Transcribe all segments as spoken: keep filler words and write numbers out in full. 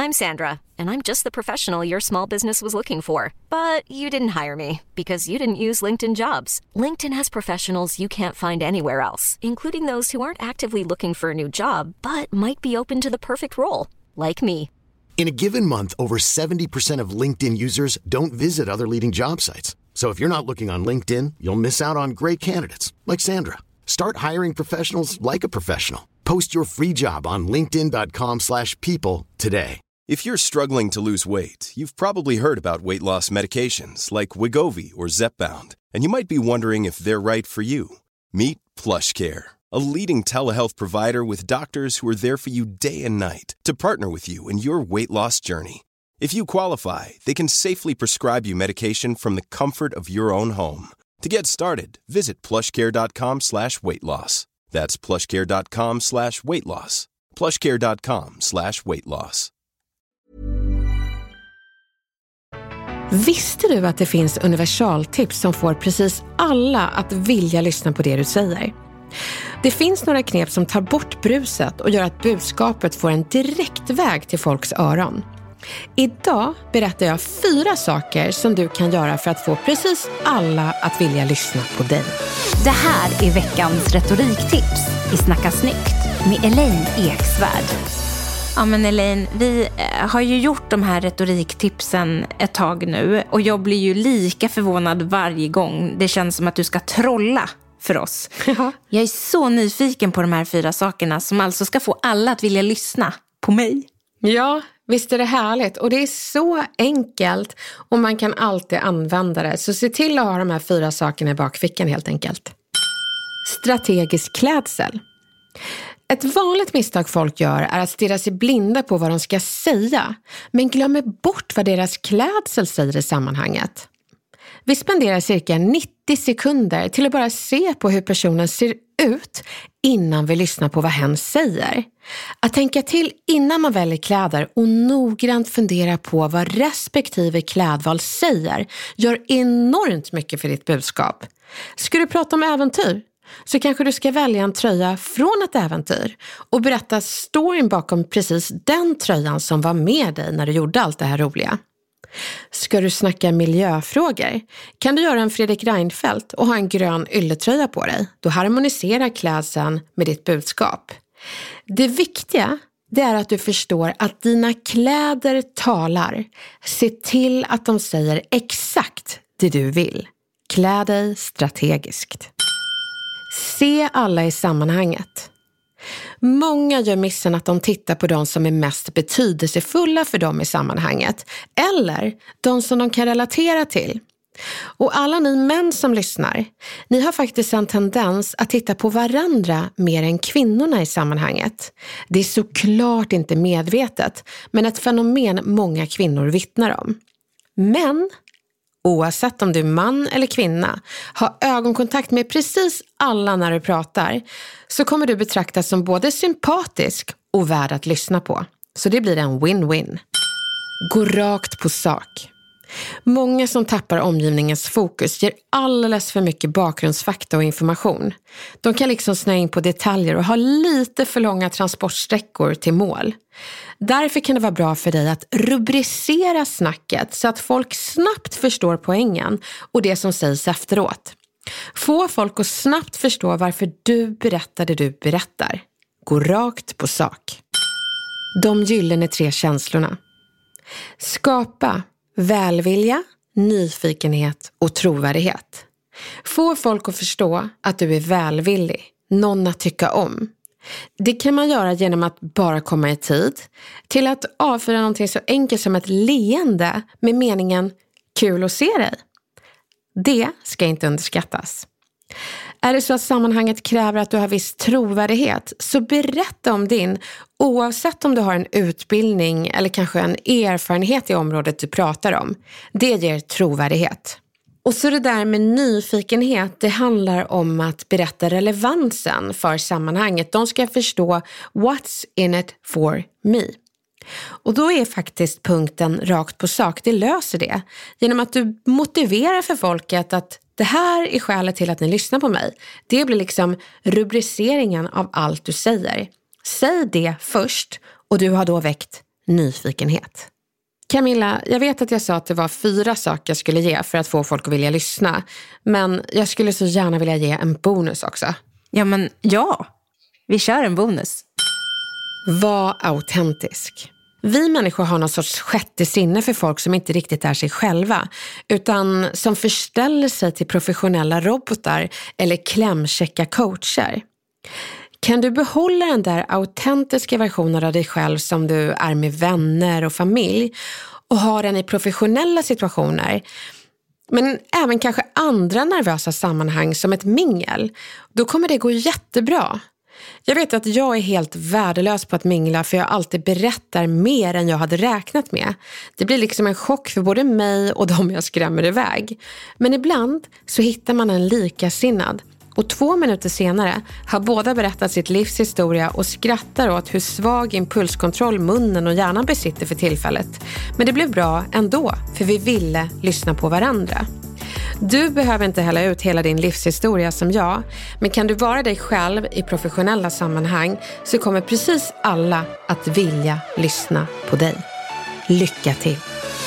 I'm Sandra, and I'm just the professional your small business was looking for. But you didn't hire me because you didn't use LinkedIn Jobs. LinkedIn has professionals you can't find anywhere else, including those who aren't actively looking for a new job, but might be open to the perfect role, like me. In a given month, over seventy percent of LinkedIn users don't visit other leading job sites. So if you're not looking on LinkedIn, you'll miss out on great candidates like Sandra. Start hiring professionals like a professional. Post your free job on linkedin dot com slash people today. If you're struggling to lose weight, you've probably heard about weight loss medications like Wegovy or Zepbound, and you might be wondering if they're right for you. Meet PlushCare, a leading telehealth provider with doctors who are there for you day and night to partner with you in your weight loss journey. If you qualify, they can safely prescribe you medication from the comfort of your own home. To get started, visit plushcare.com slash weight loss. That's plushcare.com slash weight loss. plushcare.com slash weight loss. Visste du att det finns universaltips som får precis alla att vilja lyssna på det du säger? Det finns några knep som tar bort bruset och gör att budskapet får en direkt väg till folks öron. Idag berättar jag fyra saker som du kan göra för att få precis alla att vilja lyssna på dig. Det här är veckans retoriktips i Snacka snyggt med Elaine Eksvärd. Ja men Elaine, vi har ju gjort de här retoriktipsen ett tag nu och jag blir ju lika förvånad varje gång. Det känns som att du ska trolla för oss. Ja. Jag är så nyfiken på de här fyra sakerna som alltså ska få alla att vilja lyssna på mig. Ja, visst är det härligt och det är så enkelt och man kan alltid använda det. Så se till att ha de här fyra sakerna i bakfickan helt enkelt. Strategisk klädsel. Ett vanligt misstag folk gör är att stirra sig blinda på vad de ska säga, men glömmer bort vad deras klädsel säger i sammanhanget. Vi spenderar cirka nittio sekunder till att bara se på hur personen ser ut innan vi lyssnar på vad hen säger. Att tänka till innan man väljer kläder och noggrant fundera på vad respektive klädval säger gör enormt mycket för ditt budskap. Ska du prata om äventyr? Så kanske du ska välja en tröja från ett äventyr och berätta storyn bakom precis den tröjan som var med dig när du gjorde allt det här roliga. Ska du snacka miljöfrågor kan du göra en Fredrik Reinfeldt och ha en grön ylletröja på dig. Då harmoniserar klädseln med ditt budskap. Det viktiga det är att du förstår att dina kläder talar. Se till att de säger exakt det du vill. Klä dig strategiskt. Se alla i sammanhanget. Många gör missen att de tittar på de som är mest betydelsefulla för dem i sammanhanget eller de som de kan relatera till. Och alla ni män som lyssnar, ni har faktiskt en tendens att titta på varandra mer än kvinnorna i sammanhanget. Det är såklart inte medvetet, men ett fenomen många kvinnor vittnar om. Men oavsett om du är man eller kvinna, ha ögonkontakt med precis alla när du pratar, så kommer du betraktas som både sympatisk och värd att lyssna på. Så det blir en win-win. Gå rakt på sak. Många som tappar omgivningens fokus ger alldeles för mycket bakgrundsfakta och information. De kan liksom snöa in på detaljer och ha lite för långa transportsträckor till mål. Därför kan det vara bra för dig att rubricera snacket så att folk snabbt förstår poängen och det som sägs efteråt. Få folk att snabbt förstå varför du berättar det du berättar. Gå rakt på sak. De gyllene tre känslorna. Skapa välvilja, nyfikenhet och trovärdighet. Få folk att förstå att du är välvillig, någon att tycka om. Det kan man göra genom att bara komma i tid, till att avföra någonting så enkelt som ett leende med meningen kul att se dig. Det ska inte underskattas. Är det så att sammanhanget kräver att du har viss trovärdighet, så berätta om din, oavsett om du har en utbildning eller kanske en erfarenhet i området du pratar om. Det ger trovärdighet. Och så det där med nyfikenhet, det handlar om att berätta relevansen för sammanhanget. De ska förstå what's in it for me. Och då är faktiskt punkten rakt på sak, det löser det. Genom att du motiverar för folket att det här är skälet till att ni lyssnar på mig. Det blir liksom rubriceringen av allt du säger. Säg det först och du har då väckt nyfikenhet. Camilla, jag vet att jag sa att det var fyra saker jag skulle ge för att få folk att vilja lyssna. Men jag skulle så gärna vilja ge en bonus också. Ja, men ja. Vi kör en bonus. Var autentisk. Vi människor har någon sorts sjätte sinne för folk som inte riktigt är sig själva, utan som förställer sig till professionella robotar eller klämchecka coacher. Kan du behålla den där autentiska versionen av dig själv som du är med vänner och familj och ha den i professionella situationer, men även kanske andra nervösa sammanhang som ett mingel, då kommer det gå jättebra. Jag vet att jag är helt värdelös på att mingla för jag alltid berättar mer än jag hade räknat med. Det blir liksom en chock för både mig och de jag skrämmer iväg. Men ibland så hittar man en likasinnad. Och två minuter senare har båda berättat sitt livs historia och skrattar åt hur svag impulskontroll munnen och hjärnan besitter för tillfället. Men det blev bra ändå, för vi ville lyssna på varandra. Du behöver inte hälla ut hela din livshistoria som jag, men kan du vara dig själv i professionella sammanhang så kommer precis alla att vilja lyssna på dig. Lycka till!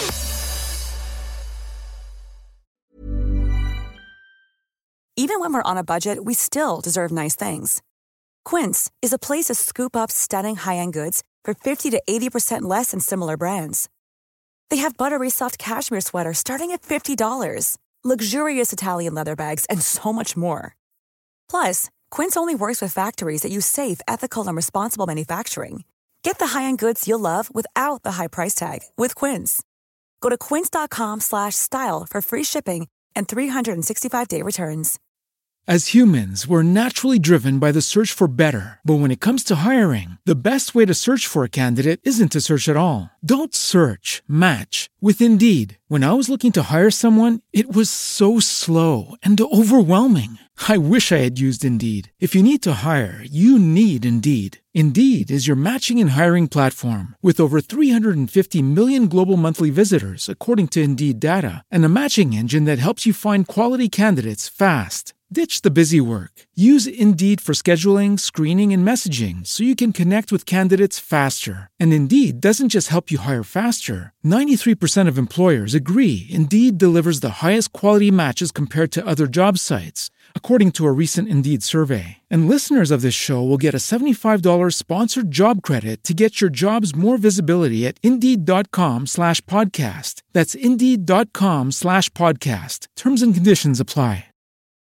Even when we're on a budget, we still deserve nice things. Quince is a place to scoop up stunning high-end goods for fifty to eighty percent less than similar brands. They have buttery soft cashmere sweaters starting at fifty dollars, luxurious Italian leather bags, and so much more. Plus, Quince only works with factories that use safe, ethical, and responsible manufacturing. Get the high-end goods you'll love without the high price tag with Quince. Go to quince.com slash style for free shipping and three sixty-five day returns. As humans, we're naturally driven by the search for better. But when it comes to hiring, the best way to search for a candidate isn't to search at all. Don't search, match with Indeed. When I was looking to hire someone, it was so slow and overwhelming. I wish I had used Indeed. If you need to hire, you need Indeed. Indeed is your matching and hiring platform with over three hundred fifty million global monthly visitors, according to Indeed data, and a matching engine that helps you find quality candidates fast. Ditch the busy work. Use Indeed for scheduling, screening, and messaging so you can connect with candidates faster. And Indeed doesn't just help you hire faster. ninety-three percent of employers agree Indeed delivers the highest quality matches compared to other job sites, according to a recent Indeed survey. And listeners of this show will get a seventy-five dollars sponsored job credit to get your jobs more visibility at Indeed.com slash podcast. That's Indeed.com slash podcast. Terms and conditions apply.